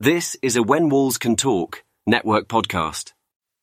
This is a When Walls Can Talk network podcast.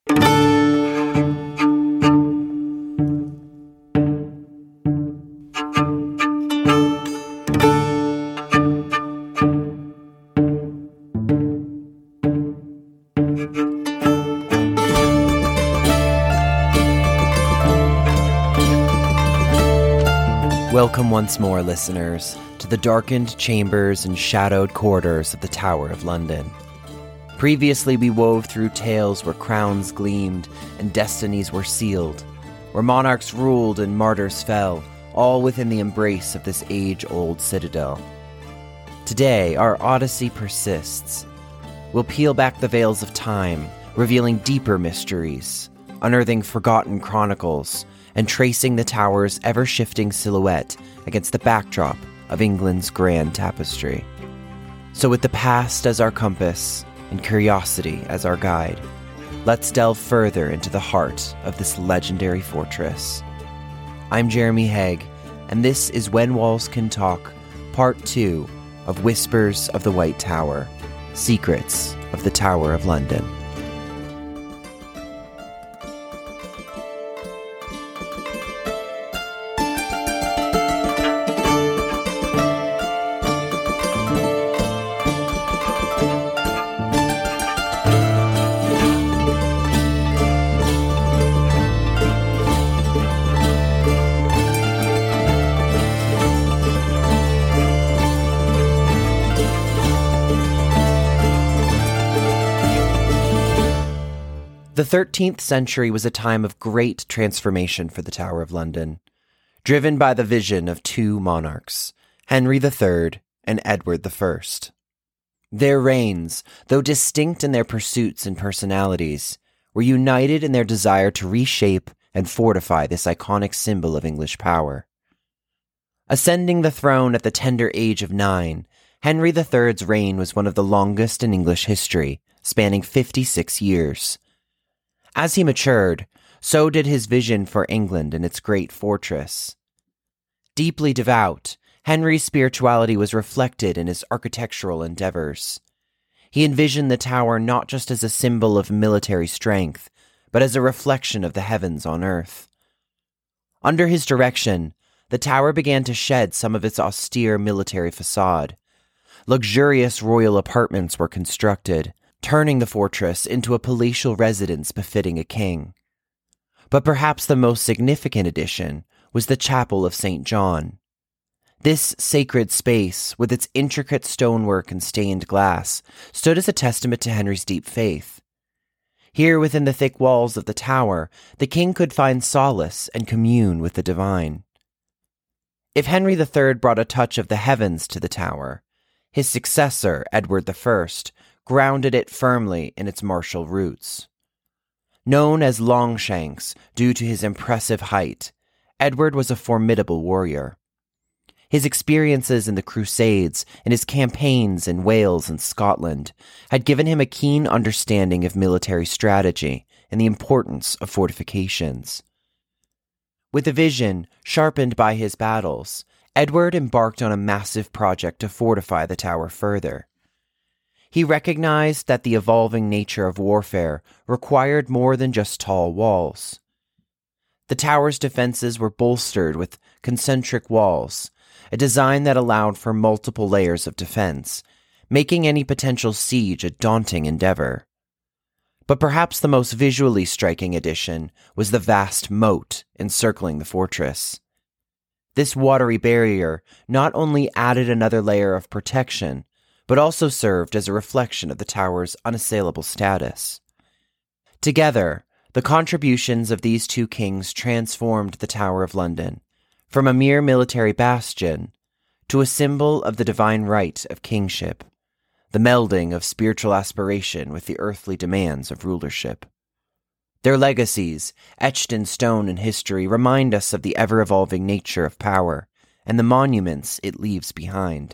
Welcome once more, listeners, to the darkened chambers and shadowed corridors of the Tower of London. Previously we wove through tales where crowns gleamed and destinies were sealed, where monarchs ruled and martyrs fell, all within the embrace of this age-old citadel. Today, our odyssey persists. We'll peel back the veils of time, revealing deeper mysteries, unearthing forgotten chronicles, and tracing the tower's ever-shifting silhouette against the backdrop of England's grand tapestry. So with the past as our compass and curiosity as our guide, let's delve further into the heart of this legendary fortress. I'm Jeremy Haig, and this is When Walls Can Talk, Part 2 of Whispers of the White Tower, Secrets of the Tower of London. The 13th century was a time of great transformation for the Tower of London, driven by the vision of two monarchs, Henry III and Edward I. Their reigns, though distinct in their pursuits and personalities, were united in their desire to reshape and fortify this iconic symbol of English power. Ascending the throne at the tender age of 9, Henry III's reign was one of the longest in English history, spanning 56 years. As he matured, so did his vision for England and its great fortress. Deeply devout, Henry's spirituality was reflected in his architectural endeavors. He envisioned the tower not just as a symbol of military strength, but as a reflection of the heavens on earth. Under his direction, the tower began to shed some of its austere military facade. Luxurious royal apartments were constructed, turning the fortress into a palatial residence befitting a king. But perhaps the most significant addition was the Chapel of St. John. This sacred space, with its intricate stonework and stained glass, stood as a testament to Henry's deep faith. Here within the thick walls of the tower, the king could find solace and commune with the divine. If Henry III brought a touch of the heavens to the tower, his successor, Edward I, grounded it firmly in its martial roots. Known as Longshanks due to his impressive height, Edward was a formidable warrior. His experiences in the Crusades and his campaigns in Wales and Scotland had given him a keen understanding of military strategy and the importance of fortifications. With a vision sharpened by his battles, Edward embarked on a massive project to fortify the tower further. He recognized that the evolving nature of warfare required more than just tall walls. The tower's defenses were bolstered with concentric walls, a design that allowed for multiple layers of defense, making any potential siege a daunting endeavor. But perhaps the most visually striking addition was the vast moat encircling the fortress. This watery barrier not only added another layer of protection, but also served as a reflection of the tower's unassailable status. Together, the contributions of these two kings transformed the Tower of London, from a mere military bastion to a symbol of the divine right of kingship, the melding of spiritual aspiration with the earthly demands of rulership. Their legacies, etched in stone in history, remind us of the ever-evolving nature of power and the monuments it leaves behind.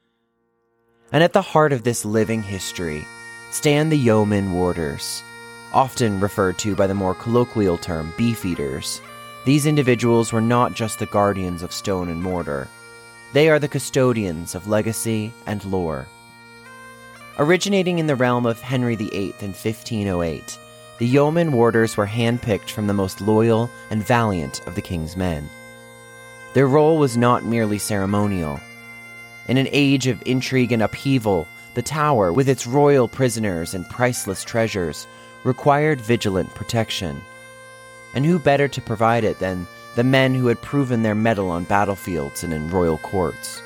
And at the heart of this living history stand the yeoman warders, often referred to by the more colloquial term beefeaters. These individuals were not just the guardians of stone and mortar. They are the custodians of legacy and lore. Originating in the realm of Henry VIII in 1508, the yeoman warders were handpicked from the most loyal and valiant of the king's men. Their role was not merely ceremonial. In an age of intrigue and upheaval, the Tower, with its royal prisoners and priceless treasures, required vigilant protection. And who better to provide it than the men who had proven their mettle on battlefields and in royal courts?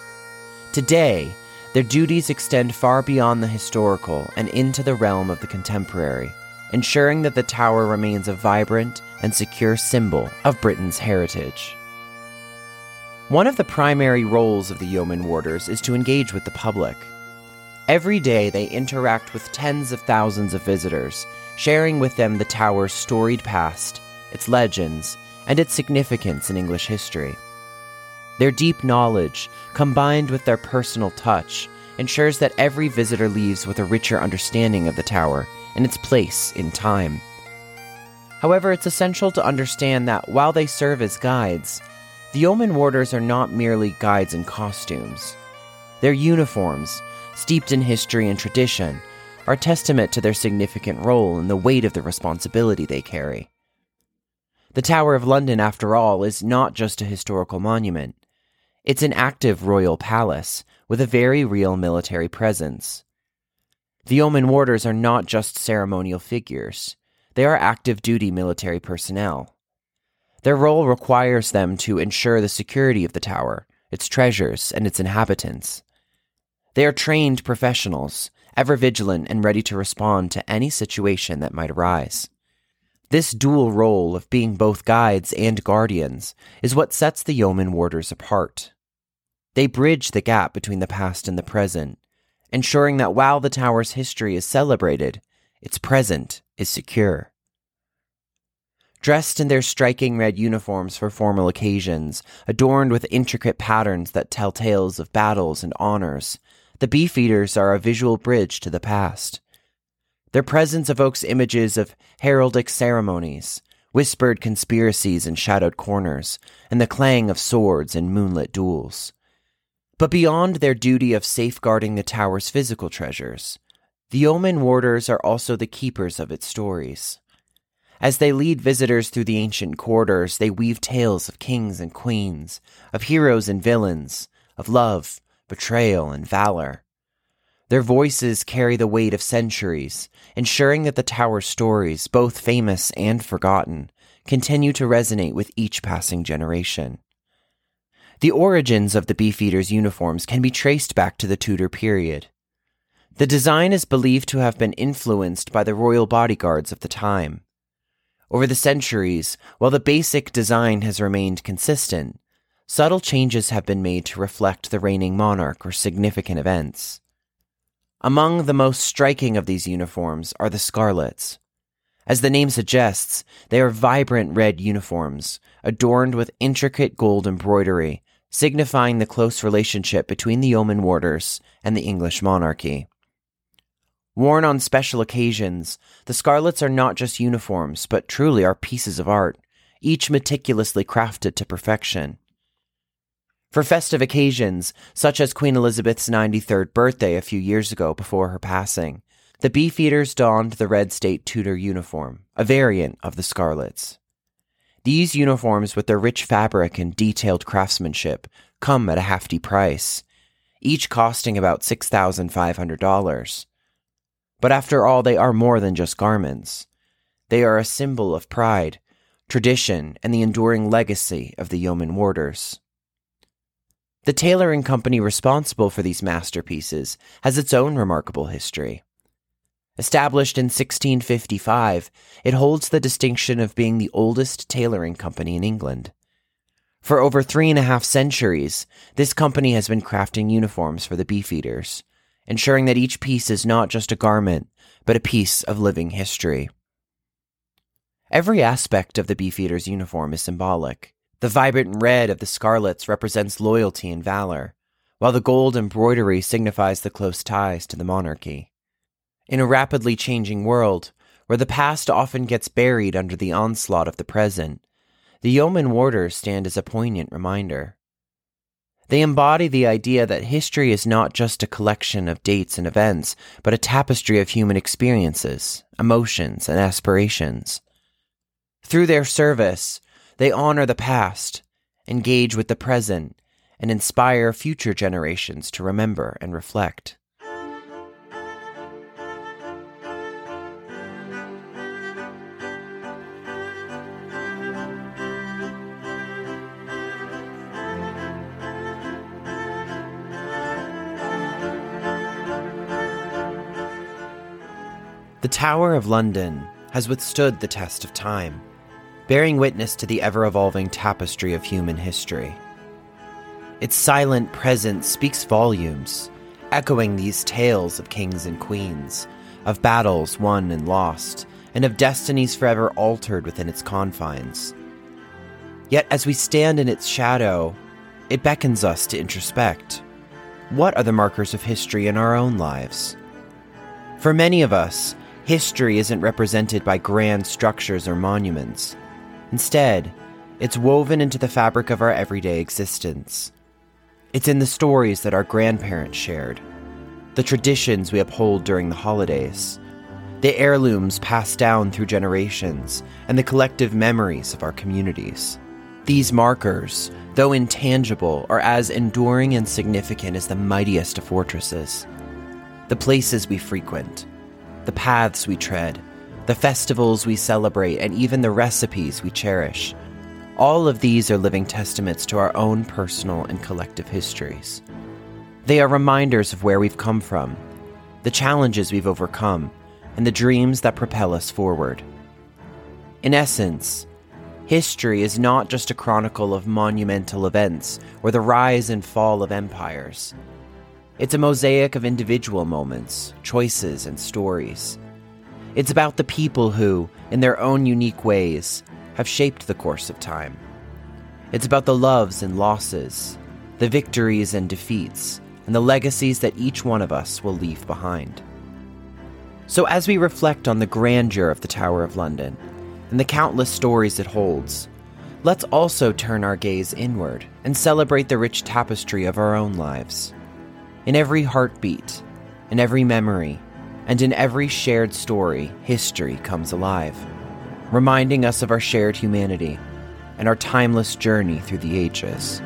Today, their duties extend far beyond the historical and into the realm of the contemporary, ensuring that the Tower remains a vibrant and secure symbol of Britain's heritage. One of the primary roles of the yeoman warders is to engage with the public. Every day they interact with tens of thousands of visitors, sharing with them the Tower's storied past, its legends, and its significance in English history. Their deep knowledge, combined with their personal touch, ensures that every visitor leaves with a richer understanding of the Tower and its place in time. However, it's essential to understand that while they serve as guides, the yeoman warders are not merely guides in costumes. Their uniforms, steeped in history and tradition, are testament to their significant role and the weight of the responsibility they carry. The Tower of London, after all, is not just a historical monument. It's an active royal palace with a very real military presence. The yeoman warders are not just ceremonial figures. They are active duty military personnel. Their role requires them to ensure the security of the Tower, its treasures, and its inhabitants. They are trained professionals, ever vigilant and ready to respond to any situation that might arise. This dual role of being both guides and guardians is what sets the yeoman warders apart. They bridge the gap between the past and the present, ensuring that while the Tower's history is celebrated, its present is secure. Dressed in their striking red uniforms for formal occasions, adorned with intricate patterns that tell tales of battles and honors, the Beefeaters are a visual bridge to the past. Their presence evokes images of heraldic ceremonies, whispered conspiracies in shadowed corners, and the clang of swords in moonlit duels. But beyond their duty of safeguarding the Tower's physical treasures, the yeoman warders are also the keepers of its stories. As they lead visitors through the ancient corridors, they weave tales of kings and queens, of heroes and villains, of love, betrayal, and valor. Their voices carry the weight of centuries, ensuring that the Tower's stories, both famous and forgotten, continue to resonate with each passing generation. The origins of the Beefeaters' uniforms can be traced back to the Tudor period. The design is believed to have been influenced by the royal bodyguards of the time. Over the centuries, while the basic design has remained consistent, subtle changes have been made to reflect the reigning monarch or significant events. Among the most striking of these uniforms are the scarlets. As the name suggests, they are vibrant red uniforms, adorned with intricate gold embroidery, signifying the close relationship between the yeoman warders and the English monarchy. Worn on special occasions, the scarlets are not just uniforms, but truly are pieces of art, each meticulously crafted to perfection. For festive occasions, such as Queen Elizabeth's 93rd birthday a few years ago before her passing, the Beefeaters donned the Red State Tudor uniform, a variant of the scarlets. These uniforms, with their rich fabric and detailed craftsmanship, come at a hefty price, each costing about $6,500. But after all, they are more than just garments. They are a symbol of pride, tradition, and the enduring legacy of the yeoman warders. The tailoring company responsible for these masterpieces has its own remarkable history. Established in 1655, it holds the distinction of being the oldest tailoring company in England. For over 3.5 centuries, this company has been crafting uniforms for the Beefeaters, ensuring that each piece is not just a garment, but a piece of living history. Every aspect of the Beefeaters' uniform is symbolic. The vibrant red of the scarlets represents loyalty and valor, while the gold embroidery signifies the close ties to the monarchy. In a rapidly changing world, where the past often gets buried under the onslaught of the present, the yeoman warders stand as a poignant reminder. They embody the idea that history is not just a collection of dates and events, but a tapestry of human experiences, emotions, and aspirations. Through their service, they honor the past, engage with the present, and inspire future generations to remember and reflect. The Tower of London has withstood the test of time, bearing witness to the ever-evolving tapestry of human history. Its silent presence speaks volumes, echoing these tales of kings and queens, of battles won and lost, and of destinies forever altered within its confines. Yet as we stand in its shadow, it beckons us to introspect. What are the markers of history in our own lives? For many of us, history isn't represented by grand structures or monuments. Instead, it's woven into the fabric of our everyday existence. It's in the stories that our grandparents shared, the traditions we uphold during the holidays, the heirlooms passed down through generations, and the collective memories of our communities. These markers, though intangible, are as enduring and significant as the mightiest of fortresses. The places we frequent, the paths we tread, the festivals we celebrate, and even the recipes we cherish. All of these are living testaments to our own personal and collective histories. They are reminders of where we've come from, the challenges we've overcome, and the dreams that propel us forward. In essence, history is not just a chronicle of monumental events or the rise and fall of empires. It's a mosaic of individual moments, choices, and stories. It's about the people who, in their own unique ways, have shaped the course of time. It's about the loves and losses, the victories and defeats, and the legacies that each one of us will leave behind. So as we reflect on the grandeur of the Tower of London and the countless stories it holds, let's also turn our gaze inward and celebrate the rich tapestry of our own lives. In every heartbeat, in every memory, and in every shared story, history comes alive, reminding us of our shared humanity and our timeless journey through the ages.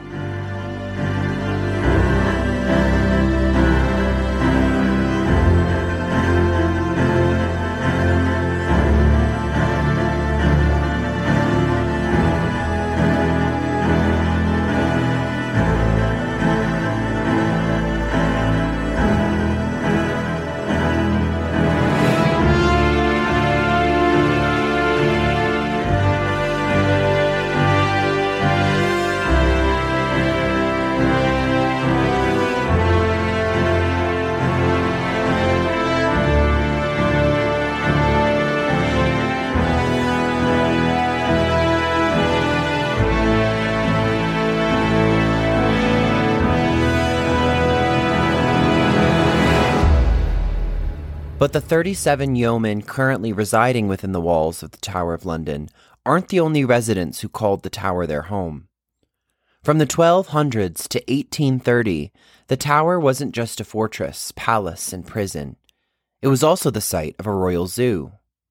But the 37 yeomen currently residing within the walls of the Tower of London aren't the only residents who called the tower their home. From the 1200s to 1830, the tower wasn't just a fortress, palace, and prison. It was also the site of a royal zoo.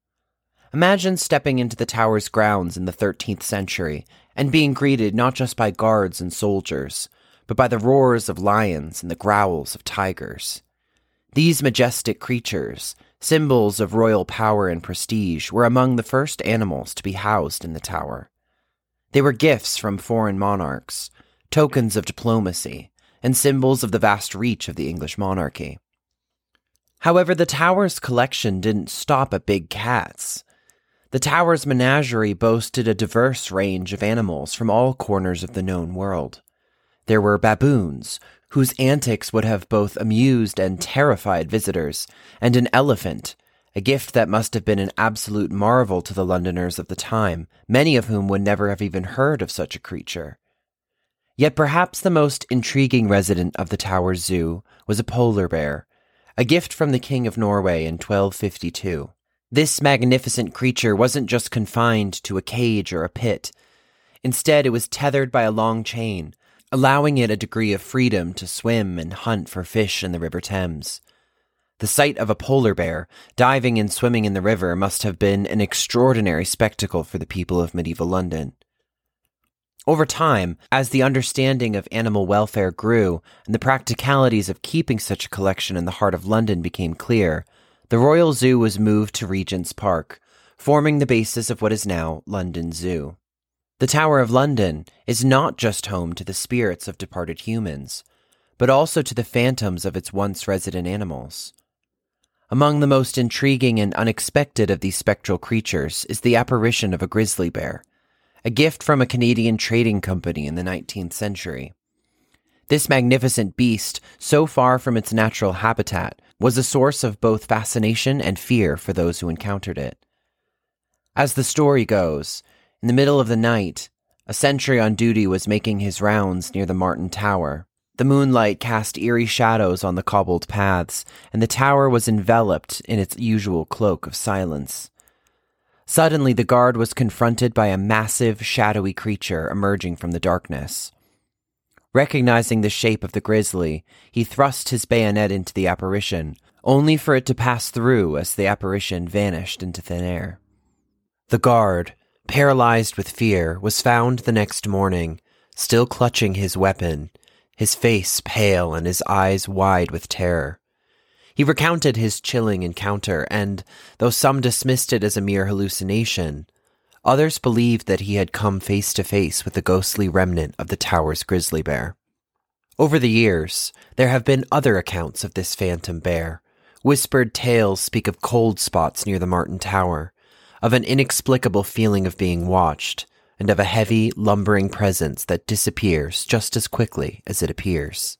Imagine stepping into the tower's grounds in the 13th century and being greeted not just by guards and soldiers, but by the roars of lions and the growls of tigers. These majestic creatures, symbols of royal power and prestige, were among the first animals to be housed in the tower. They were gifts from foreign monarchs, tokens of diplomacy, and symbols of the vast reach of the English monarchy. However, the tower's collection didn't stop at big cats. The tower's menagerie boasted a diverse range of animals from all corners of the known world. There were baboons, whose antics would have both amused and terrified visitors, and an elephant, a gift that must have been an absolute marvel to the Londoners of the time, many of whom would never have even heard of such a creature. Yet perhaps the most intriguing resident of the Tower Zoo was a polar bear, a gift from the King of Norway in 1252. This magnificent creature wasn't just confined to a cage or a pit. Instead, it was tethered by a long chain, allowing it a degree of freedom to swim and hunt for fish in the River Thames. The sight of a polar bear diving and swimming in the river must have been an extraordinary spectacle for the people of medieval London. Over time, as the understanding of animal welfare grew and the practicalities of keeping such a collection in the heart of London became clear, the Royal Zoo was moved to Regent's Park, forming the basis of what is now London Zoo. The Tower of London is not just home to the spirits of departed humans, but also to the phantoms of its once resident animals. Among the most intriguing and unexpected of these spectral creatures is the apparition of a grizzly bear, a gift from a Canadian trading company in the 19th century. This magnificent beast, so far from its natural habitat, was a source of both fascination and fear for those who encountered it. As the story goes, in the middle of the night, a sentry on duty was making his rounds near the Martin Tower. The moonlight cast eerie shadows on the cobbled paths, and the tower was enveloped in its usual cloak of silence. Suddenly, the guard was confronted by a massive, shadowy creature emerging from the darkness. Recognizing the shape of the grizzly, he thrust his bayonet into the apparition, only for it to pass through as the apparition vanished into thin air. The guard, paralyzed with fear, was found the next morning, still clutching his weapon, his face pale and his eyes wide with terror. He recounted his chilling encounter, and, though some dismissed it as a mere hallucination, others believed that he had come face to face with the ghostly remnant of the tower's grizzly bear. Over the years, there have been other accounts of this phantom bear. Whispered tales speak of cold spots near the Martin Tower, of an inexplicable feeling of being watched, and of a heavy, lumbering presence that disappears just as quickly as it appears.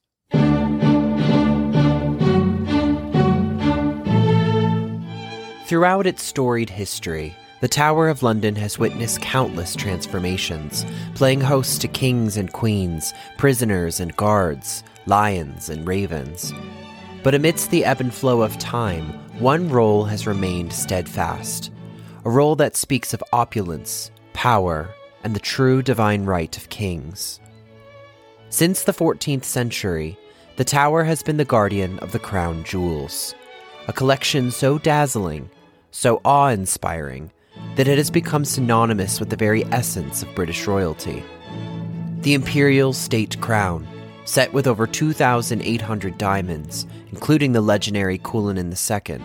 Throughout its storied history, the Tower of London has witnessed countless transformations, playing host to kings and queens, prisoners and guards, lions and ravens. But amidst the ebb and flow of time, one role has remained steadfast, a role that speaks of opulence, power, and the true divine right of kings. Since the 14th century, the tower has been the guardian of the crown jewels, a collection so dazzling, so awe-inspiring, that it has become synonymous with the very essence of British royalty. The imperial state crown, set with over 2,800 diamonds, including the legendary Cullinan II,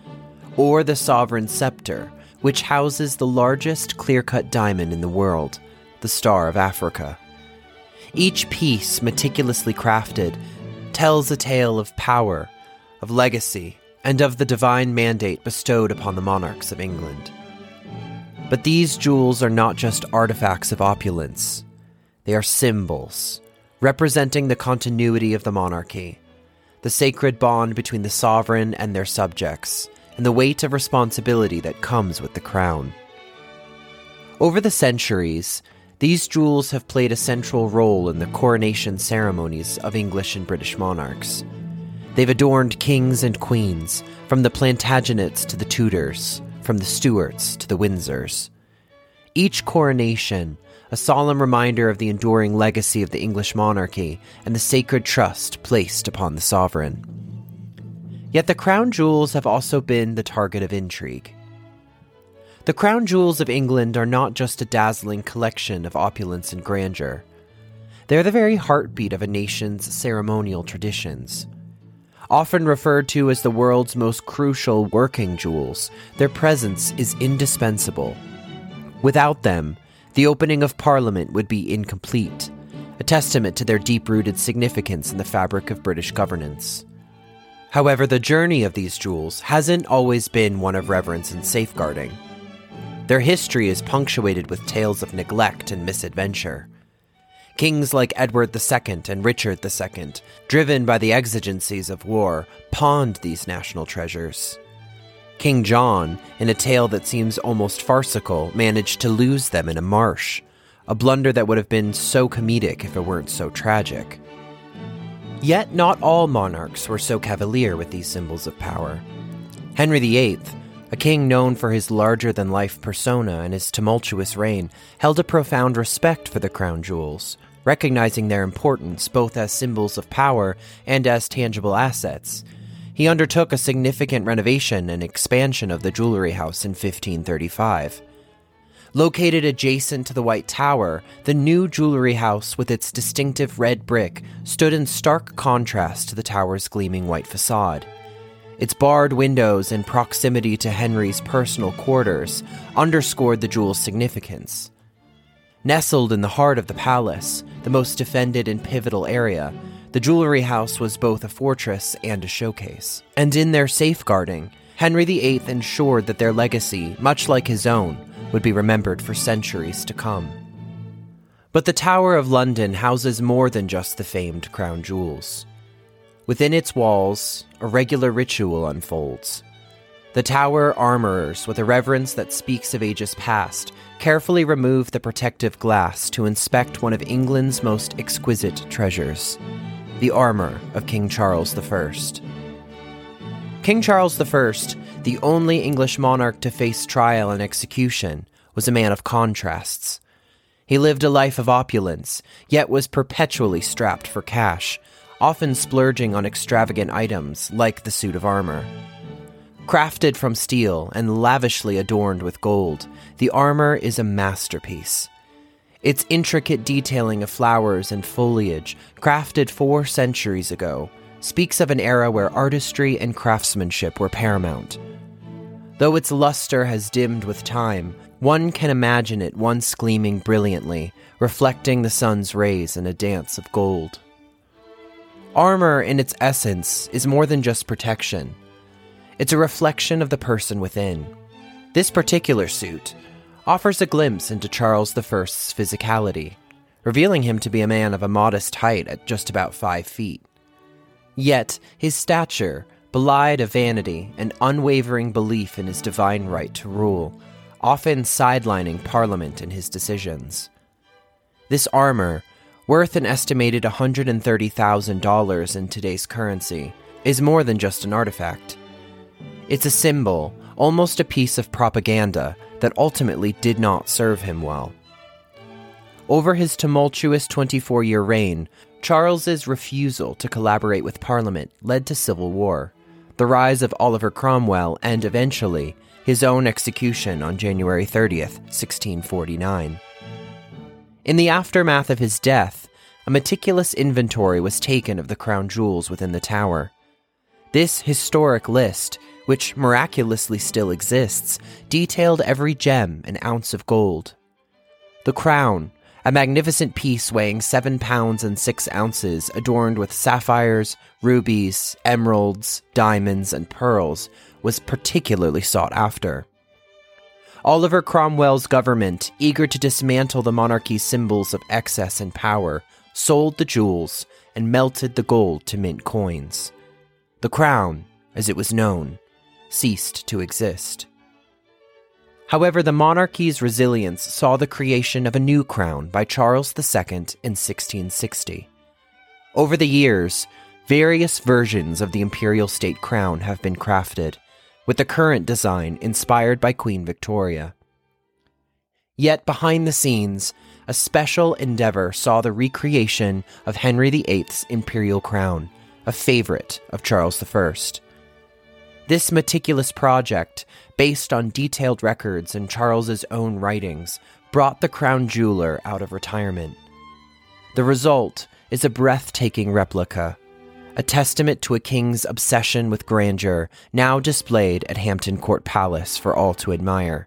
or the sovereign scepter, which houses the largest clear-cut diamond in the world, the Star of Africa. Each piece, meticulously crafted, tells a tale of power, of legacy, and of the divine mandate bestowed upon the monarchs of England. But these jewels are not just artifacts of opulence. They are symbols, representing the continuity of the monarchy, the sacred bond between the sovereign and their subjects, and the weight of responsibility that comes with the crown. Over the centuries, these jewels have played a central role in the coronation ceremonies of English and British monarchs. They've adorned kings and queens, from the Plantagenets to the Tudors, from the Stuarts to the Windsors. Each coronation, a solemn reminder of the enduring legacy of the English monarchy and the sacred trust placed upon the sovereign. Yet the crown jewels have also been the target of intrigue. The crown jewels of England are not just a dazzling collection of opulence and grandeur. They're the very heartbeat of a nation's ceremonial traditions. Often referred to as the world's most crucial working jewels, their presence is indispensable. Without them, the opening of Parliament would be incomplete, a testament to their deep-rooted significance in the fabric of British governance. However, the journey of these jewels hasn't always been one of reverence and safeguarding. Their history is punctuated with tales of neglect and misadventure. Kings like Edward II and Richard II, driven by the exigencies of war, pawned these national treasures. King John, in a tale that seems almost farcical, managed to lose them in a marsh, a blunder that would have been so comedic if it weren't so tragic. Yet not all monarchs were so cavalier with these symbols of power. Henry VIII, a king known for his larger-than-life persona and his tumultuous reign, held a profound respect for the crown jewels, recognizing their importance both as symbols of power and as tangible assets. He undertook a significant renovation and expansion of the jewelry house in 1535. Located adjacent to the White Tower, the new jewelry house with its distinctive red brick stood in stark contrast to the tower's gleaming white facade. Its barred windows and proximity to Henry's personal quarters underscored the jewel's significance. Nestled in the heart of the palace, the most defended and pivotal area, the jewelry house was both a fortress and a showcase. And in their safeguarding, Henry VIII ensured that their legacy, much like his own, would be remembered for centuries to come. But the Tower of London houses more than just the famed crown jewels. Within its walls, a regular ritual unfolds. The Tower armorers, with a reverence that speaks of ages past, carefully remove the protective glass to inspect one of England's most exquisite treasures, the armor of King Charles I. King Charles I, the only English monarch to face trial and execution, was a man of contrasts. He lived a life of opulence, yet was perpetually strapped for cash, often splurging on extravagant items like the suit of armor. Crafted from steel and lavishly adorned with gold, the armor is a masterpiece. Its intricate detailing of flowers and foliage, crafted 4 centuries ago, speaks of an era where artistry and craftsmanship were paramount. Though its luster has dimmed with time, one can imagine it once gleaming brilliantly, reflecting the sun's rays in a dance of gold. Armor, in its essence, is more than just protection. It's a reflection of the person within. This particular suit offers a glimpse into Charles I's physicality, revealing him to be a man of a modest height at just about 5 feet. Yet, his stature belied a vanity and unwavering belief in his divine right to rule, often sidelining Parliament in his decisions. This armor, worth an estimated $130,000 in today's currency, is more than just an artifact. It's a symbol, almost a piece of propaganda, that ultimately did not serve him well. Over his tumultuous 24-year reign, Charles's refusal to collaborate with Parliament led to civil war, the rise of Oliver Cromwell, and eventually, his own execution on January 30th, 1649. In the aftermath of his death, a meticulous inventory was taken of the crown jewels within the tower. This historic list, which miraculously still exists, detailed every gem and ounce of gold. The crown, a magnificent piece weighing 7 pounds and 6 ounces, adorned with sapphires, rubies, emeralds, diamonds, and pearls, was particularly sought after. Oliver Cromwell's government, eager to dismantle the monarchy's symbols of excess and power, sold the jewels and melted the gold to mint coins. The crown, as it was known, ceased to exist. However, the monarchy's resilience saw the creation of a new crown by Charles II in 1660. Over the years, various versions of the imperial state crown have been crafted, with the current design inspired by Queen Victoria. Yet behind the scenes, a special endeavor saw the recreation of Henry VIII's imperial crown, a favorite of Charles I. This meticulous project, based on detailed records and Charles's own writings, brought the crown jeweler out of retirement. The result is a breathtaking replica, a testament to a king's obsession with grandeur, now displayed at Hampton Court Palace for all to admire.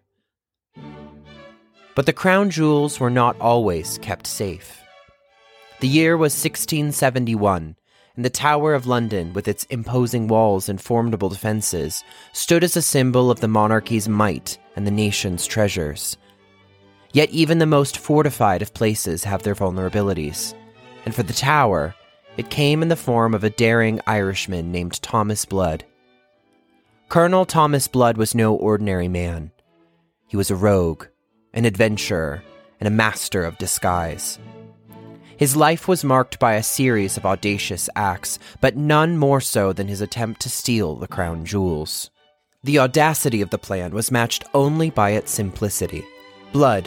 But the crown jewels were not always kept safe. The year was 1671, and the Tower of London, with its imposing walls and formidable defenses, stood as a symbol of the monarchy's might and the nation's treasures. Yet even the most fortified of places have their vulnerabilities, and for the Tower, it came in the form of a daring Irishman named Thomas Blood. Colonel Thomas Blood was no ordinary man. He was a rogue, an adventurer, and a master of disguise. His life was marked by a series of audacious acts, but none more so than his attempt to steal the crown jewels. The audacity of the plan was matched only by its simplicity. Blood,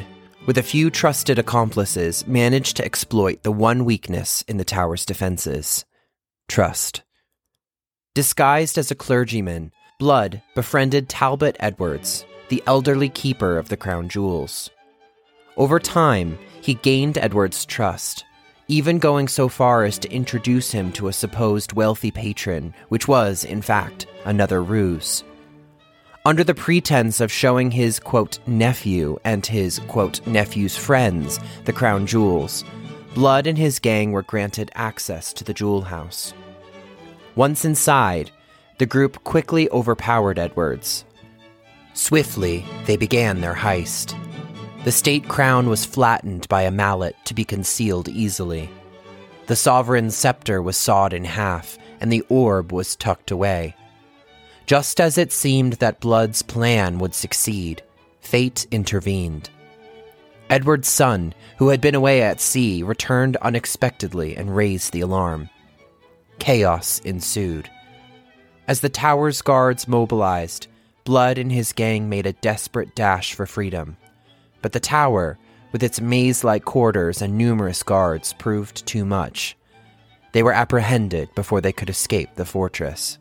with a few trusted accomplices, managed to exploit the one weakness in the tower's defenses: trust. Disguised as a clergyman, Blood befriended Talbot Edwards, the elderly keeper of the crown jewels. Over time, he gained Edwards' trust, even going so far as to introduce him to a supposed wealthy patron, which was, in fact, another ruse. Under the pretense of showing his, quote, nephew and his, quote, nephew's friends the crown jewels, Blood and his gang were granted access to the jewel house. Once inside, the group quickly overpowered Edwards. Swiftly, they began their heist. The state crown was flattened by a mallet to be concealed easily. The sovereign's scepter was sawed in half, and the orb was tucked away. Just as it seemed that Blood's plan would succeed, fate intervened. Edward's son, who had been away at sea, returned unexpectedly and raised the alarm. Chaos ensued. As the tower's guards mobilized, Blood and his gang made a desperate dash for freedom. But the tower, with its maze-like corridors and numerous guards, proved too much. They were apprehended before they could escape the fortress.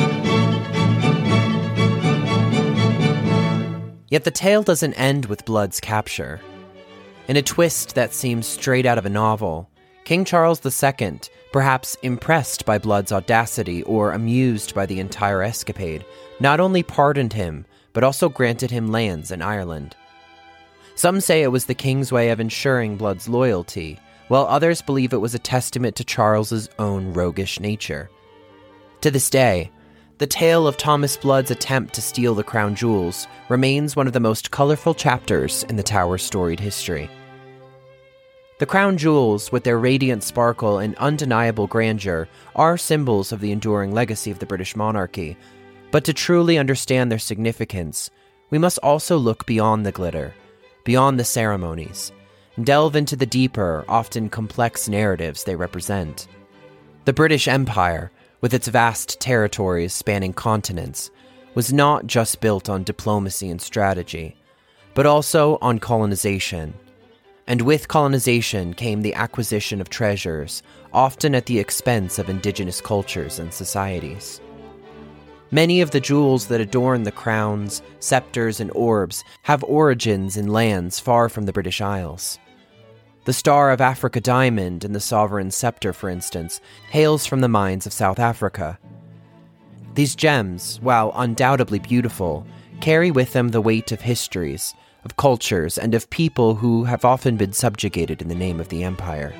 Yet the tale doesn't end with Blood's capture. In a twist that seems straight out of a novel, King Charles II, perhaps impressed by Blood's audacity or amused by the entire escapade, not only pardoned him, but also granted him lands in Ireland. Some say it was the king's way of ensuring Blood's loyalty, while others believe it was a testament to Charles's own roguish nature. To this day, the tale of Thomas Blood's attempt to steal the crown jewels remains one of the most colorful chapters in the tower's storied history. The crown jewels, with their radiant sparkle and undeniable grandeur, are symbols of the enduring legacy of the British monarchy, but to truly understand their significance, we must also look beyond the glitter, beyond the ceremonies, and delve into the deeper, often complex narratives they represent. The British Empire, with its vast territories spanning continents, was not just built on diplomacy and strategy, but also on colonization. And with colonization came the acquisition of treasures, often at the expense of indigenous cultures and societies. Many of the jewels that adorn the crowns, scepters, and orbs have origins in lands far from the British Isles. The Star of Africa diamond in the sovereign's scepter, for instance, hails from the mines of South Africa. These gems, while undoubtedly beautiful, carry with them the weight of histories, of cultures, and of people who have often been subjugated in the name of the empire.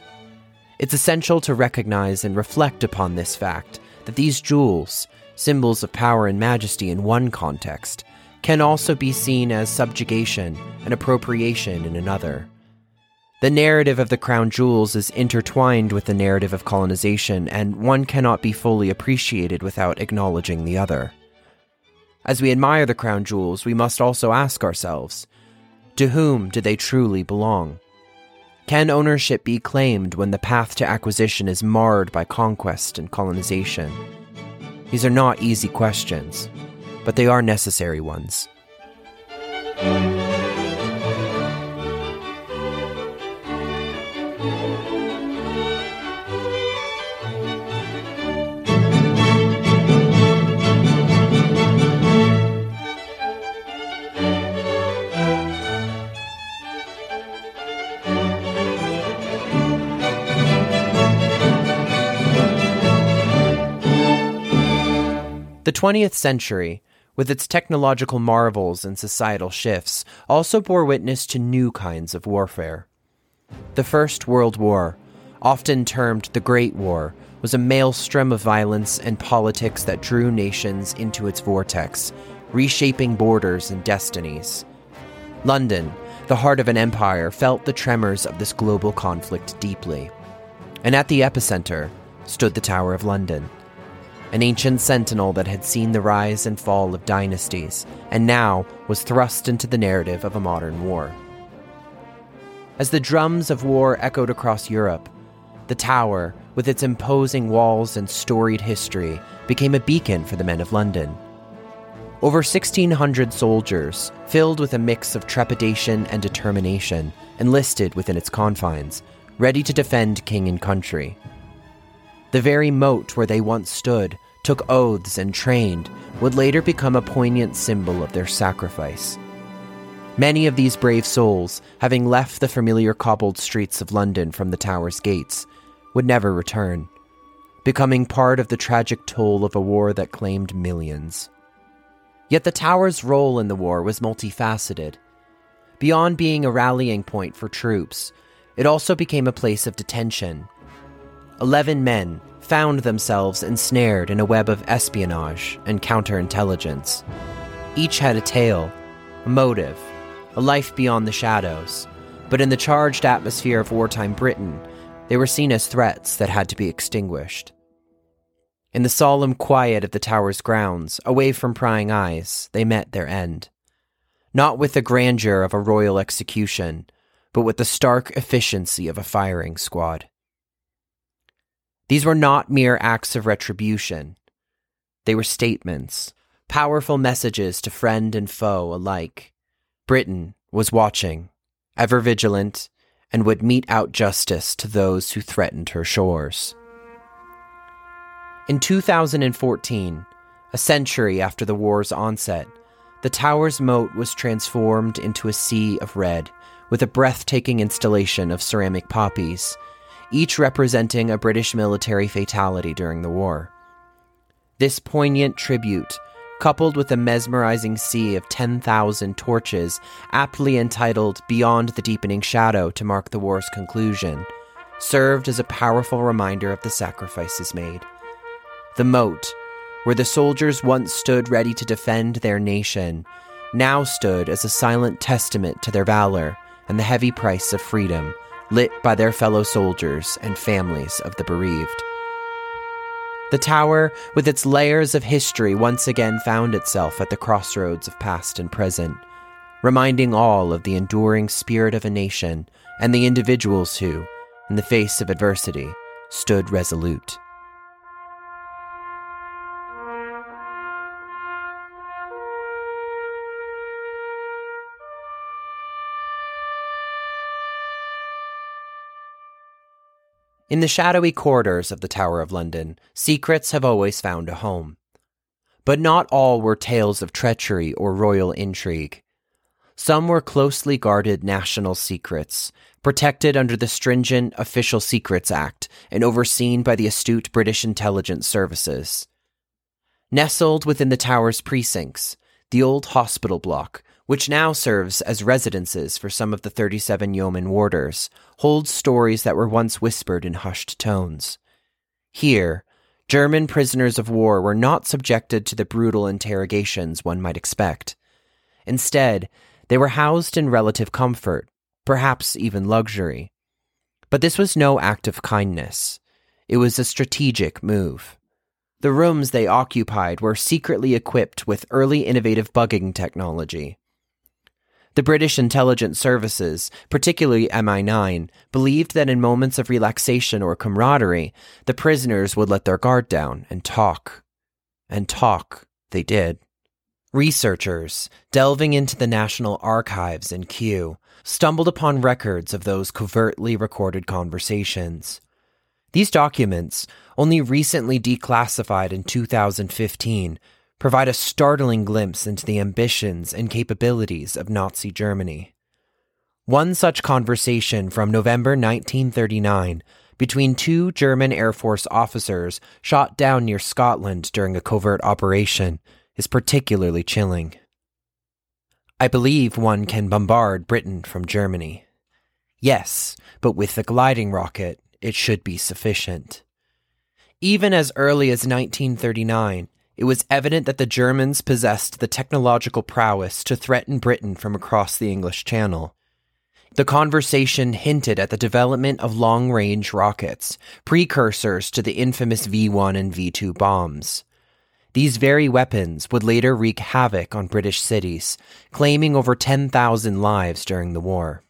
It's essential to recognize and reflect upon this fact that these jewels, symbols of power and majesty in one context, can also be seen as subjugation and appropriation in another. The narrative of the crown jewels is intertwined with the narrative of colonization, and one cannot be fully appreciated without acknowledging the other. As we admire the crown jewels, we must also ask ourselves, to whom do they truly belong? Can ownership be claimed when the path to acquisition is marred by conquest and colonization? These are not easy questions, but they are necessary ones. The 20th century, with its technological marvels and societal shifts, also bore witness to new kinds of warfare. The First World War, often termed the Great War, was a maelstrom of violence and politics that drew nations into its vortex, reshaping borders and destinies. London, the heart of an empire, felt the tremors of this global conflict deeply. And at the epicenter stood the Tower of London, an ancient sentinel that had seen the rise and fall of dynasties, and now was thrust into the narrative of a modern war. As the drums of war echoed across Europe, the tower, with its imposing walls and storied history, became a beacon for the men of London. Over 1,600 soldiers, filled with a mix of trepidation and determination, enlisted within its confines, ready to defend king and country. The very moat where they once stood, took oaths and trained, would later become a poignant symbol of their sacrifice. Many of these brave souls, having left the familiar cobbled streets of London from the Tower's gates, would never return, becoming part of the tragic toll of a war that claimed millions. Yet the Tower's role in the war was multifaceted. Beyond being a rallying point for troops, it also became a place of detention. 11 men found themselves ensnared in a web of espionage and counterintelligence. Each had a tale, a motive, a life beyond the shadows, but in the charged atmosphere of wartime Britain, they were seen as threats that had to be extinguished. In the solemn quiet of the Tower's grounds, away from prying eyes, they met their end. Not with the grandeur of a royal execution, but with the stark efficiency of a firing squad. These were not mere acts of retribution. They were statements, powerful messages to friend and foe alike. Britain was watching, ever vigilant, and would mete out justice to those who threatened her shores. In 2014, a century after the war's onset, the Tower's moat was transformed into a sea of red, with a breathtaking installation of ceramic poppies, each representing a British military fatality during the war. This poignant tribute, coupled with a mesmerizing sea of 10,000 torches, aptly entitled Beyond the Deepening Shadow to mark the war's conclusion, served as a powerful reminder of the sacrifices made. The moat, where the soldiers once stood ready to defend their nation, now stood as a silent testament to their valor and the heavy price of freedom, lit by their fellow soldiers and families of the bereaved. The Tower, with its layers of history, once again found itself at the crossroads of past and present, reminding all of the enduring spirit of a nation and the individuals who, in the face of adversity, stood resolute. In the shadowy corridors of the Tower of London, secrets have always found a home. But not all were tales of treachery or royal intrigue. Some were closely guarded national secrets, protected under the stringent Official Secrets Act and overseen by the astute British intelligence services. Nestled within the Tower's precincts, the old hospital block, which now serves as residences for some of the 37 yeoman warders, holds stories that were once whispered in hushed tones. Here, German prisoners of war were not subjected to the brutal interrogations one might expect. Instead, they were housed in relative comfort, perhaps even luxury. But this was no act of kindness. It was a strategic move. The rooms they occupied were secretly equipped with early innovative bugging technology. The British intelligence services, particularly MI9, believed that in moments of relaxation or camaraderie, the prisoners would let their guard down and talk. And talk they did. Researchers, delving into the National Archives in Kew, stumbled upon records of those covertly recorded conversations. These documents, only recently declassified in 2015, provide a startling glimpse into the ambitions and capabilities of Nazi Germany. One such conversation from November 1939 between two German Air Force officers shot down near Scotland during a covert operation is particularly chilling. I believe one can bombard Britain from Germany. Yes, but with the gliding rocket, it should be sufficient. Even as early as 1939, it was evident that the Germans possessed the technological prowess to threaten Britain from across the English Channel. The conversation hinted at the development of long-range rockets, precursors to the infamous V-1 and V-2 bombs. These very weapons would later wreak havoc on British cities, claiming over 10,000 lives during the war.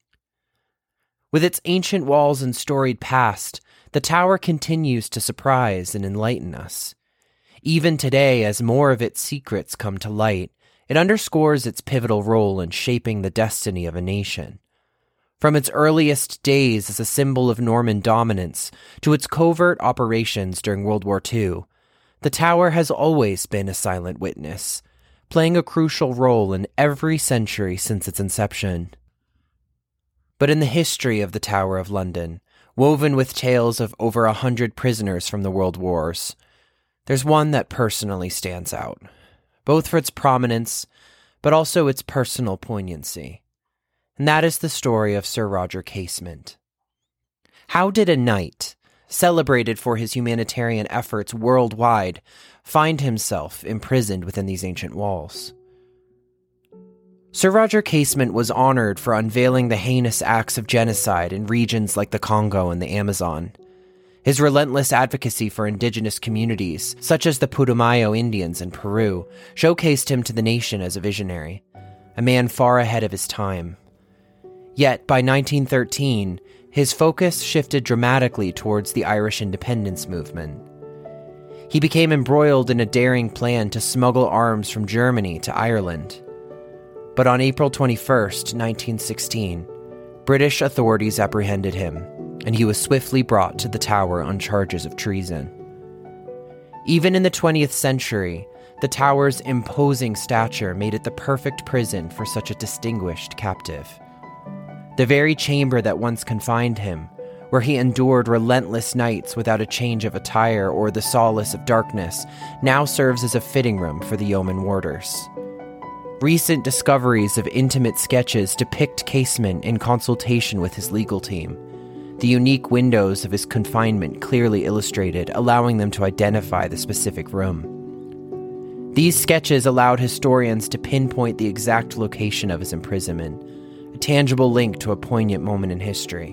With its ancient walls and storied past, the Tower continues to surprise and enlighten us. Even today, as more of its secrets come to light, it underscores its pivotal role in shaping the destiny of a nation. From its earliest days as a symbol of Norman dominance to its covert operations during World War II, the tower has always been a silent witness, playing a crucial role in every century since its inception. But in the history of the Tower of London, woven with tales of over 100 prisoners from the World Wars, there's one that personally stands out, both for its prominence, but also its personal poignancy. And that is the story of Sir Roger Casement. How did a knight, celebrated for his humanitarian efforts worldwide, find himself imprisoned within these ancient walls? Sir Roger Casement was honored for unveiling the heinous acts of genocide in regions like the Congo and the Amazon. His relentless advocacy for indigenous communities, such as the Putumayo Indians in Peru, showcased him to the nation as a visionary, a man far ahead of his time. Yet, by 1913, his focus shifted dramatically towards the Irish independence movement. He became embroiled in a daring plan to smuggle arms from Germany to Ireland. But on April 21st, 1916, British authorities apprehended him, and he was swiftly brought to the Tower on charges of treason. Even in the 20th century, the Tower's imposing stature made it the perfect prison for such a distinguished captive. The very chamber that once confined him, where he endured relentless nights without a change of attire or the solace of darkness, now serves as a fitting room for the yeoman warders. Recent discoveries of intimate sketches depict Casement in consultation with his legal team, the unique windows of his confinement clearly illustrated, allowing them to identify the specific room. These sketches allowed historians to pinpoint the exact location of his imprisonment, a tangible link to a poignant moment in history.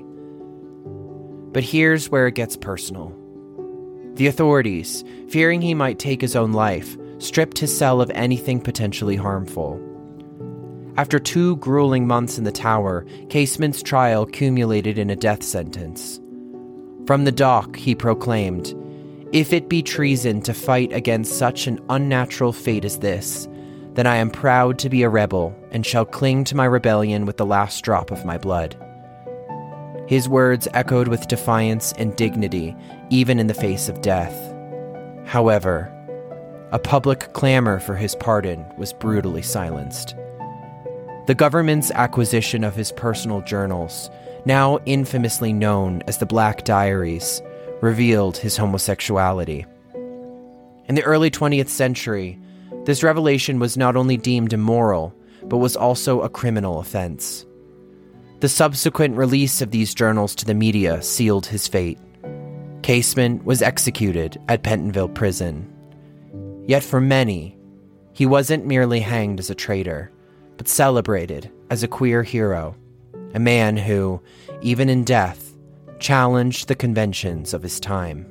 But here's where it gets personal. The authorities, fearing he might take his own life, stripped his cell of anything potentially harmful. After 2 grueling months in the Tower, Casement's trial culminated in a death sentence. From the dock, he proclaimed, "If it be treason to fight against such an unnatural fate as this, then I am proud to be a rebel and shall cling to my rebellion with the last drop of my blood." His words echoed with defiance and dignity, even in the face of death. However, a public clamor for his pardon was brutally silenced. The government's acquisition of his personal journals, now infamously known as the Black Diaries, revealed his homosexuality. In the early 20th century, this revelation was not only deemed immoral, but was also a criminal offense. The subsequent release of these journals to the media sealed his fate. Casement was executed at Pentonville Prison. Yet for many, he wasn't merely hanged as a traitor, but celebrated as a queer hero, a man who, even in death, challenged the conventions of his time.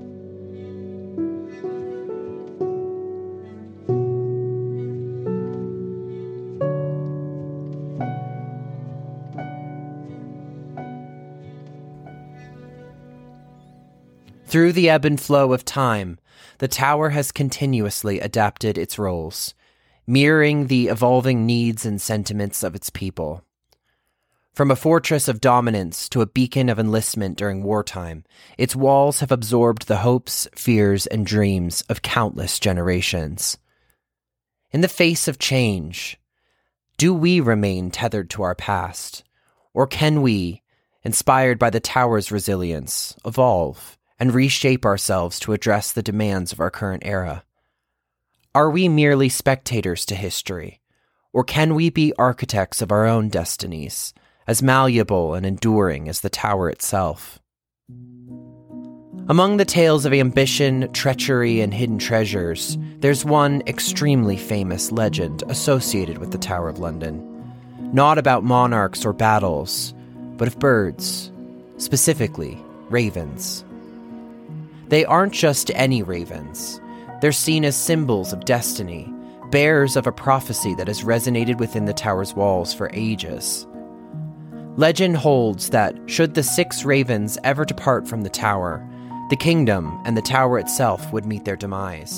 Through the ebb and flow of time, the Tower has continuously adapted its roles, mirroring the evolving needs and sentiments of its people. From a fortress of dominance to a beacon of enlistment during wartime, its walls have absorbed the hopes, fears, and dreams of countless generations. In the face of change, do we remain tethered to our past? Or can we, inspired by the Tower's resilience, evolve and reshape ourselves to address the demands of our current era? Are we merely spectators to history, or can we be architects of our own destinies, as malleable and enduring as the Tower itself? Among the tales of ambition, treachery, and hidden treasures, there's one extremely famous legend associated with the Tower of London, not about monarchs or battles, but of birds, specifically ravens. They aren't just any ravens. They're seen as symbols of destiny, bearers of a prophecy that has resonated within the Tower's walls for ages. Legend holds that should the 6 ravens ever depart from the Tower, the kingdom and the Tower itself would meet their demise,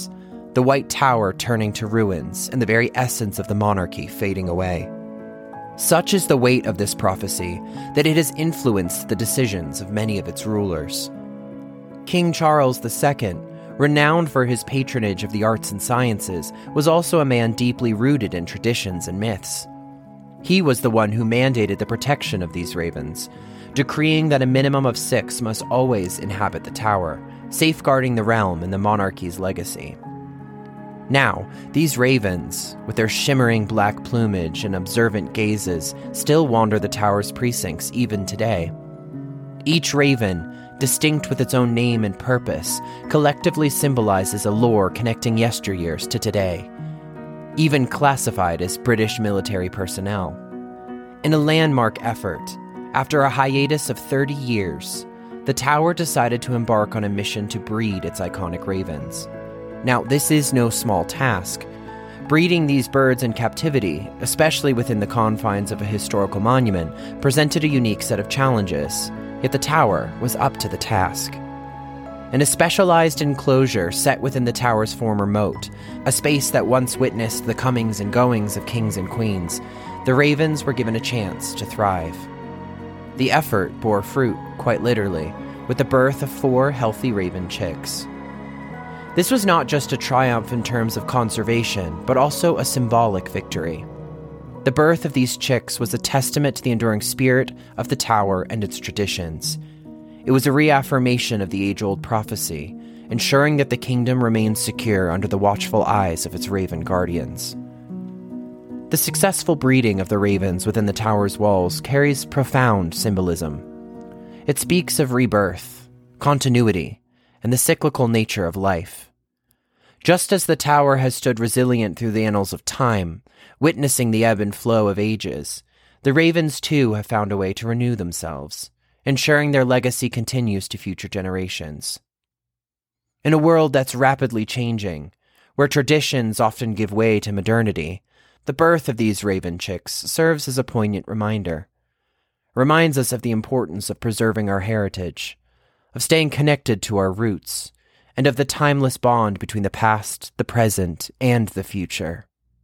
the White Tower turning to ruins and the very essence of the monarchy fading away. Such is the weight of this prophecy that it has influenced the decisions of many of its rulers. King Charles II, renowned for his patronage of the arts and sciences, was also a man deeply rooted in traditions and myths. He was the one who mandated the protection of these ravens, decreeing that a minimum of 6 must always inhabit the tower, safeguarding the realm and the monarchy's legacy. Now, these ravens, with their shimmering black plumage and observant gazes, still wander the tower's precincts even today. Each raven, distinct with its own name and purpose, collectively symbolizes a lore connecting yesteryears to today, even classified as British military personnel. In a landmark effort, after a hiatus of 30 years, the tower decided to embark on a mission to breed its iconic ravens. Now, this is no small task. Breeding these birds in captivity, especially within the confines of a historical monument, presented a unique set of challenges, yet the tower was up to the task. In a specialized enclosure set within the tower's former moat, a space that once witnessed the comings and goings of kings and queens, the ravens were given a chance to thrive. The effort bore fruit, quite literally, with the birth of 4 healthy raven chicks. This was not just a triumph in terms of conservation, but also a symbolic victory. The birth of these chicks was a testament to the enduring spirit of the tower and its traditions. It was a reaffirmation of the age-old prophecy, ensuring that the kingdom remains secure under the watchful eyes of its raven guardians. The successful breeding of the ravens within the tower's walls carries profound symbolism. It speaks of rebirth, continuity, and the cyclical nature of life. Just as the tower has stood resilient through the annals of time, witnessing the ebb and flow of ages, the ravens too have found a way to renew themselves, ensuring their legacy continues to future generations. In a world that's rapidly changing, where traditions often give way to modernity, the birth of these raven chicks serves as a poignant reminder. Reminds us of the importance of preserving our heritage, of staying connected to our roots, and of the timeless bond between the past, the present, and the future.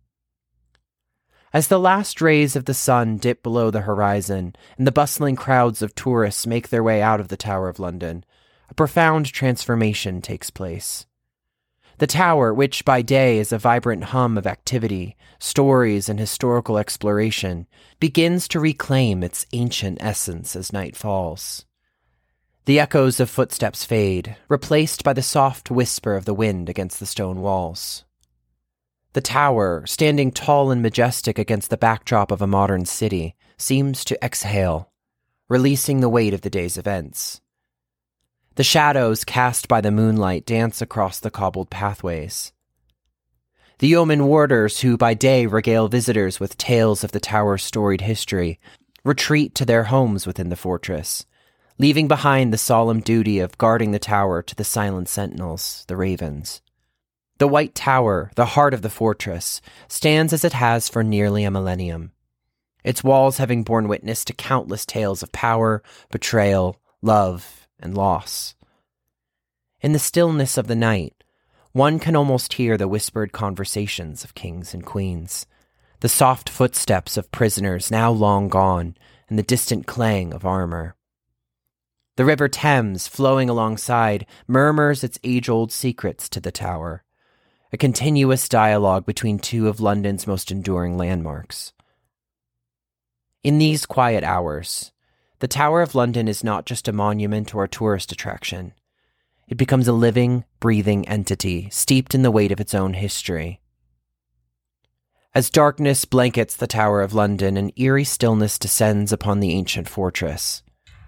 As the last rays of the sun dip below the horizon and the bustling crowds of tourists make their way out of the Tower of London, a profound transformation takes place. The tower, which by day is a vibrant hum of activity, stories, and historical exploration, begins to reclaim its ancient essence as night falls. The echoes of footsteps fade, replaced by the soft whisper of the wind against the stone walls. The tower, standing tall and majestic against the backdrop of a modern city, seems to exhale, releasing the weight of the day's events. The shadows cast by the moonlight dance across the cobbled pathways. The yeoman warders who by day regale visitors with tales of the tower's storied history retreat to their homes within the fortress, leaving behind the solemn duty of guarding the tower to the silent sentinels, the ravens. The White Tower, the heart of the fortress, stands as it has for nearly a millennium, its walls having borne witness to countless tales of power, betrayal, love, and loss. In the stillness of the night, one can almost hear the whispered conversations of kings and queens, the soft footsteps of prisoners now long gone, and the distant clang of armor. The River Thames, flowing alongside, murmurs its age-old secrets to the tower, a continuous dialogue between 2 of London's most enduring landmarks. In these quiet hours, the Tower of London is not just a monument or a tourist attraction. It becomes a living, breathing entity, steeped in the weight of its own history. As darkness blankets the Tower of London, an eerie stillness descends upon the ancient fortress.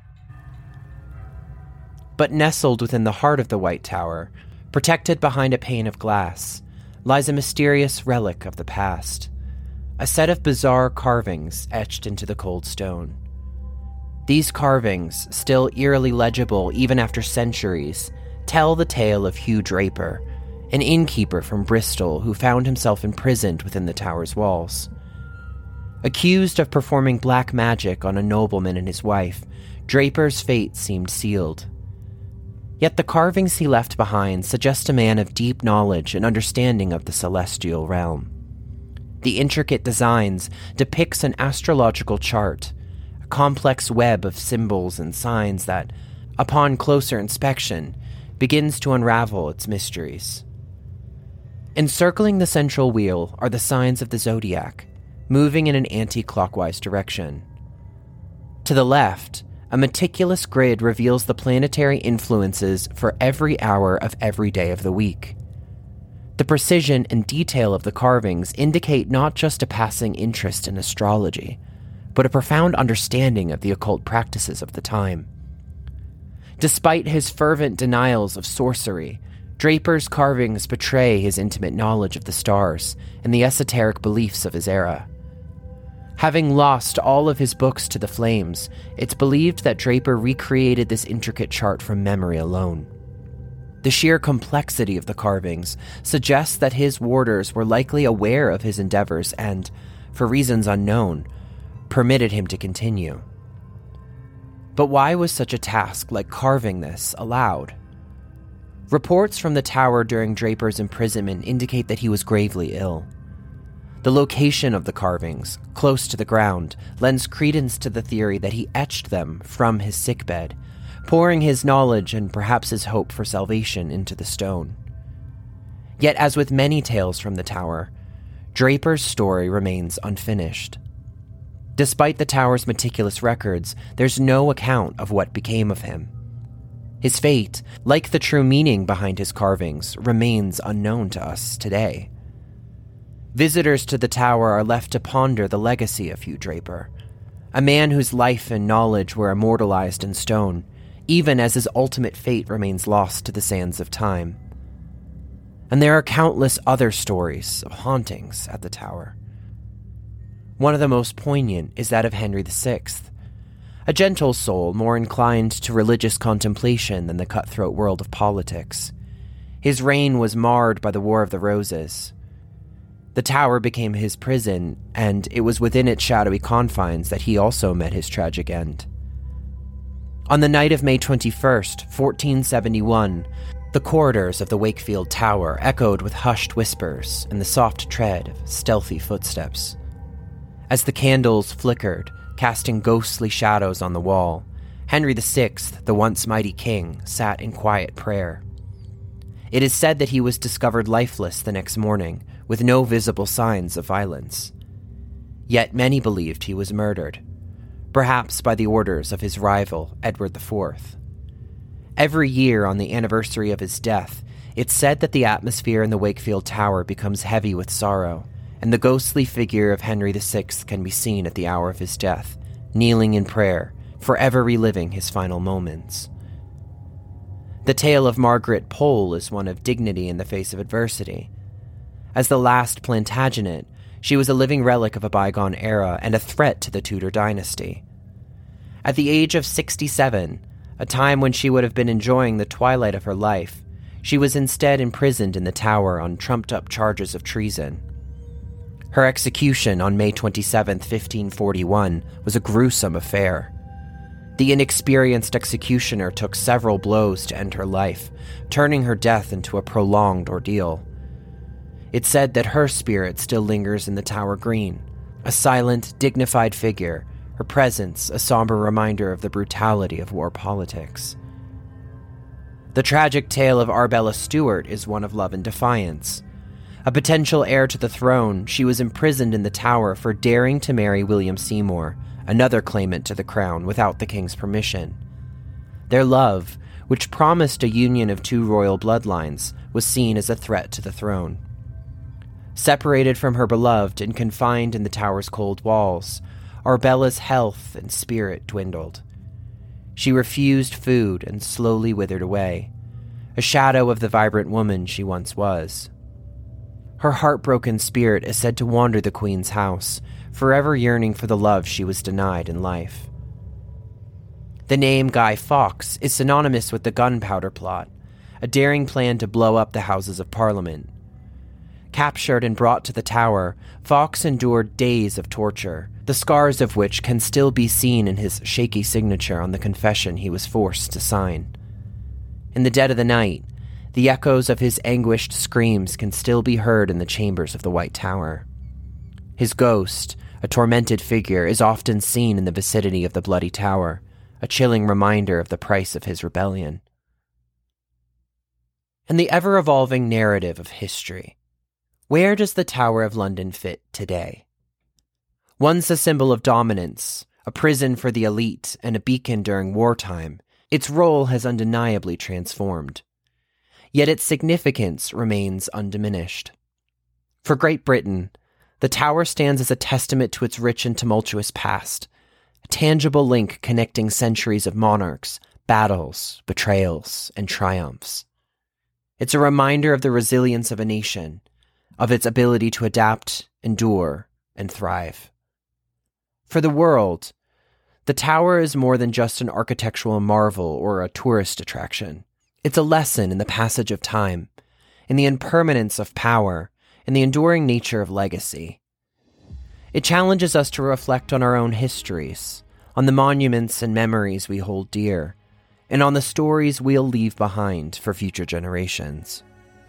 But nestled within the heart of the White Tower, protected behind a pane of glass, lies a mysterious relic of the past, a set of bizarre carvings etched into the cold stone. These carvings, still eerily legible even after centuries, tell the tale of Hugh Draper, an innkeeper from Bristol who found himself imprisoned within the tower's walls. Accused of performing black magic on a nobleman and his wife, Draper's fate seemed sealed. Yet the carvings he left behind suggest a man of deep knowledge and understanding of the celestial realm. The intricate designs depicts an astrological chart, a complex web of symbols and signs that, upon closer inspection, begins to unravel its mysteries. Encircling the central wheel are the signs of the zodiac, moving in an anti-clockwise direction. To the left, a meticulous grid reveals the planetary influences for every hour of every day of the week. The precision and detail of the carvings indicate not just a passing interest in astrology, but a profound understanding of the occult practices of the time. Despite his fervent denials of sorcery, Draper's carvings betray his intimate knowledge of the stars and the esoteric beliefs of his era. Having lost all of his books to the flames, it's believed that Draper recreated this intricate chart from memory alone. The sheer complexity of the carvings suggests that his warders were likely aware of his endeavors and, for reasons unknown, permitted him to continue. But why was such a task like carving this allowed? Reports from the tower during Draper's imprisonment indicate that he was gravely ill. The location of the carvings, close to the ground, lends credence to the theory that he etched them from his sickbed, pouring his knowledge and perhaps his hope for salvation into the stone. Yet, as with many tales from the tower, Draper's story remains unfinished. Despite the tower's meticulous records, there's no account of what became of him. His fate, like the true meaning behind his carvings, remains unknown to us today. Visitors to the tower are left to ponder the legacy of Hugh Draper, a man whose life and knowledge were immortalized in stone, even as his ultimate fate remains lost to the sands of time. And there are countless other stories of hauntings at the tower. One of the most poignant is that of Henry VI, a gentle soul more inclined to religious contemplation than the cutthroat world of politics. His reign was marred by the War of the Roses. The tower became his prison, and it was within its shadowy confines that he also met his tragic end. On the night of May 21st, 1471, the corridors of the Wakefield Tower echoed with hushed whispers and the soft tread of stealthy footsteps. As the candles flickered, casting ghostly shadows on the wall, Henry VI, the once mighty king, sat in quiet prayer. It is said that he was discovered lifeless the next morning, with no visible signs of violence. Yet many believed he was murdered, perhaps by the orders of his rival, Edward IV. Every year on the anniversary of his death, it's said that the atmosphere in the Wakefield Tower becomes heavy with sorrow, and the ghostly figure of Henry VI can be seen at the hour of his death, kneeling in prayer, forever reliving his final moments. The tale of Margaret Pole is one of dignity in the face of adversity. As the last Plantagenet, she was a living relic of a bygone era and a threat to the Tudor dynasty. At the age of 67, a time when she would have been enjoying the twilight of her life, she was instead imprisoned in the tower on trumped-up charges of treason. Her execution on May 27, 1541, was a gruesome affair. The inexperienced executioner took several blows to end her life, turning her death into a prolonged ordeal. It's said that her spirit still lingers in the Tower Green, a silent, dignified figure, her presence a somber reminder of the brutality of war politics. The tragic tale of Arbella Stewart is one of love and defiance. A potential heir to the throne, she was imprisoned in the Tower for daring to marry William Seymour, another claimant to the crown, without the king's permission. Their love, which promised a union of two royal bloodlines, was seen as a threat to the throne. Separated from her beloved and confined in the tower's cold walls, Arbella's health and spirit dwindled. She refused food and slowly withered away, a shadow of the vibrant woman she once was. Her heartbroken spirit is said to wander the Queen's house, forever yearning for the love she was denied in life. The name Guy Fawkes is synonymous with the Gunpowder Plot, a daring plan to blow up the Houses of Parliament. Captured and brought to the Tower, Fawkes endured days of torture, the scars of which can still be seen in his shaky signature on the confession he was forced to sign. In the dead of the night, the echoes of his anguished screams can still be heard in the chambers of the White Tower. His ghost, a tormented figure, is often seen in the vicinity of the Bloody Tower, a chilling reminder of the price of his rebellion. In the ever-evolving narrative of history, where does the Tower of London fit today? Once a symbol of dominance, a prison for the elite, and a beacon during wartime, its role has undeniably transformed. Yet its significance remains undiminished. For Great Britain, the Tower stands as a testament to its rich and tumultuous past, a tangible link connecting centuries of monarchs, battles, betrayals, and triumphs. It's a reminder of the resilience of a nation, of its ability to adapt, endure, and thrive. For the world, the Tower is more than just an architectural marvel or a tourist attraction. It's a lesson in the passage of time, in the impermanence of power, and the enduring nature of legacy. It challenges us to reflect on our own histories, on the monuments and memories we hold dear, and on the stories we'll leave behind for future generations.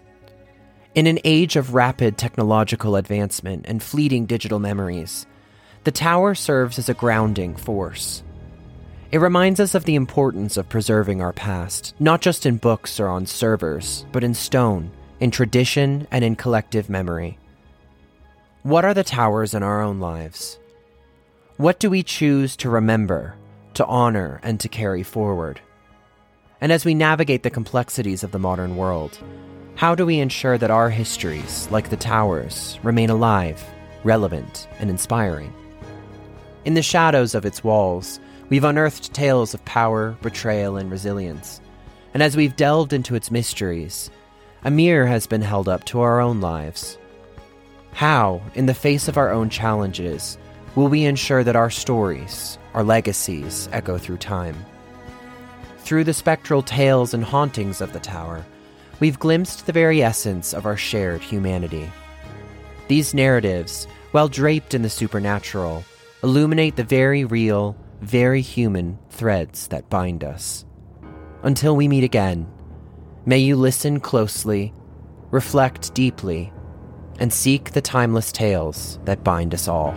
In an age of rapid technological advancement and fleeting digital memories, the Tower serves as a grounding force. It reminds us of the importance of preserving our past, not just in books or on servers, but in stone, in tradition, and in collective memory. What are the towers in our own lives? What do we choose to remember, to honor, and to carry forward? And as we navigate the complexities of the modern world, how do we ensure that our histories, like the towers, remain alive, relevant, and inspiring? In the shadows of its walls, we've unearthed tales of power, betrayal, and resilience. And as we've delved into its mysteries, a mirror has been held up to our own lives. How, in the face of our own challenges, will we ensure that our stories, our legacies, echo through time? Through the spectral tales and hauntings of the Tower, we've glimpsed the very essence of our shared humanity. These narratives, while draped in the supernatural, illuminate the very real, very human threads that bind us. Until we meet again, may you listen closely, reflect deeply, and seek the timeless tales that bind us all.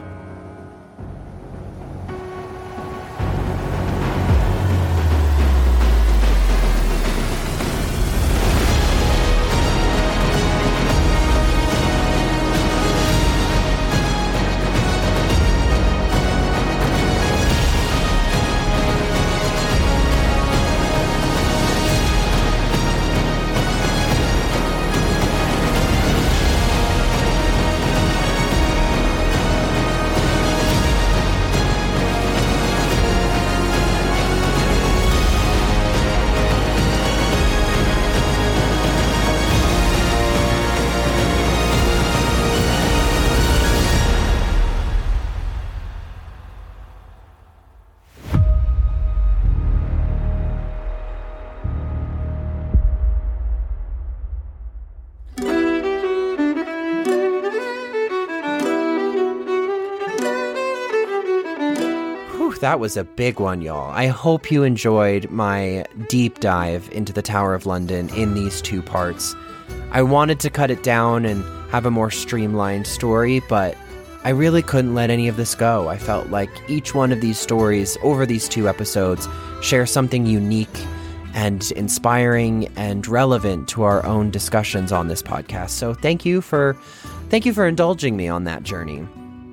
That was a big one, y'all. I hope you enjoyed my deep dive into the Tower of London in these two parts. I wanted to cut it down and have a more streamlined story, but I really couldn't let any of this go. I felt like each one of these stories over these two episodes share something unique and inspiring and relevant to our own discussions on this podcast. So thank you for indulging me on that journey.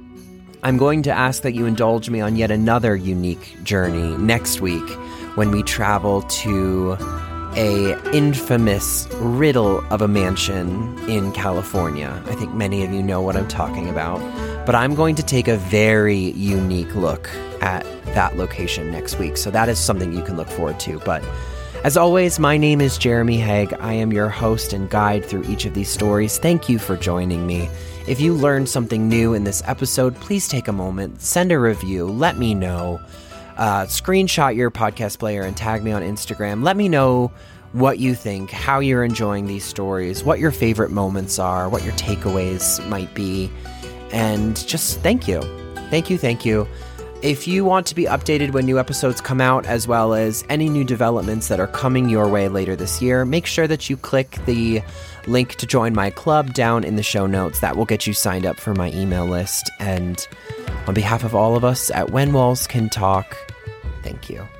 I'm going to ask that you indulge me on yet another unique journey next week when we travel to a infamous riddle of a mansion in California. I think many of you know what I'm talking about, but I'm going to take a very unique look at that location next week. So that is something you can look forward to. But as always, my name is Jeremy Haig. I am your host and guide through each of these stories. Thank you for joining me. If you learned something new in this episode, please take a moment, send a review, let me know. Screenshot your podcast player and tag me on Instagram. Let me know what you think, how you're enjoying these stories, what your favorite moments are, what your takeaways might be. And just thank you. Thank you. If you want to be updated when new episodes come out, as well as any new developments that are coming your way later this year, make sure that you click the link to join my club down in the show notes. That will get you signed up for my email list. And on behalf of all of us at When Walls Can Talk, thank you.